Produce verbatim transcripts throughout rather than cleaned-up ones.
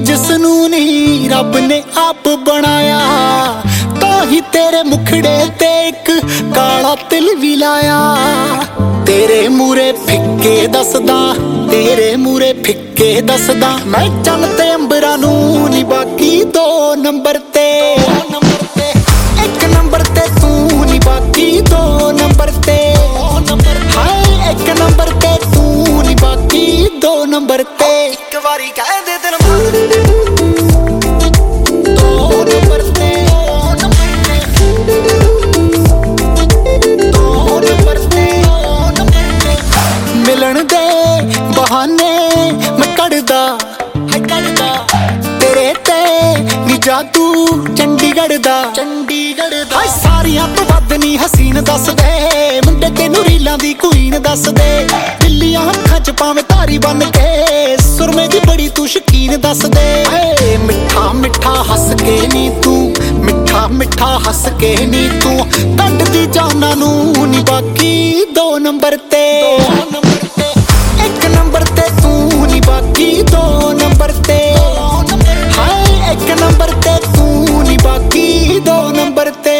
जिसनू नी रब ने आप बनाया, ताही तेरे मुखड़े ते एक काला तिल भी लाया। तेरे मूरे फिक्के दसदा, तेरे मूरे फिक्के दसदा, मैं चल ते अंबरा नू नी बाकी दो नंबर ते। एक नंबर ते तू नी बाकी दो नंबर ते। हाय एक नंबर ते तू नी बाकी दो नंबर ते। एक बारी कह दे दिल दो नंबर ते, दो नंबर ते। मिलन दे बहाने मैं कड़दा है कड़दा, तेरे ते नी जादू चंडीगढ़ दा चंडीगढ़ दा। सारियां तो वध नी हसीन दस दे, मुंडे तेनू रीलां दी क्वीन दस दे। दिल्लियां अखां च पावे धारी बन के, सुरमे दी बड़ी तू शकीन दस दे। ए मिठा मिठा हस के नी तू, मिठा मिठा हस के नी तू, कट दी जाना नू नी बाकी दो नंबर ते। एक नंबर ते तू नी बाकी दो नंबर ते। हाय एक नंबर ते तू नी बाकी दो नंबर ते।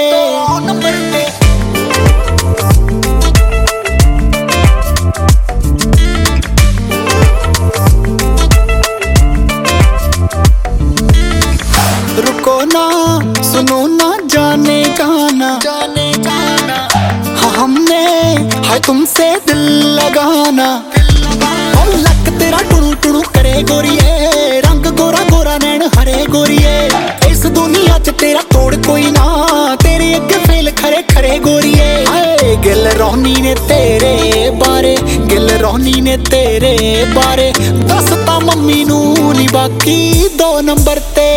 रुको ना सुनो ना जाने गाना, जाने गाना हाँ हमने है तुमसे दिल लगाना। और लक तेरा टुणु टुणु करे गोरिए, रंग गोरा गोरा नैन हरे गोरिए। इस दुनिया च तेरा तोड़ कोई ना, तेरे अगे फेल खरे खरे गोरिए। हाय गिल रोनी ने तेरे बारे, गिल रोनी ने तेरे बारे दसता मम्मी नू नी बाकी दो नंबर ते।